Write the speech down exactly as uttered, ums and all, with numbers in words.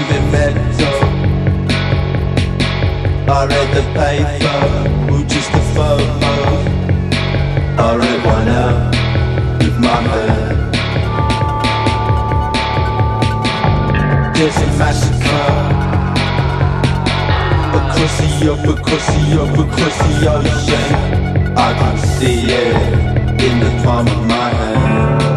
moving metal. I read the paper, or just the photos. I read one out with my head. There's a massacre across the up, across the up, across the ocean. I can see it in the palm of my hand.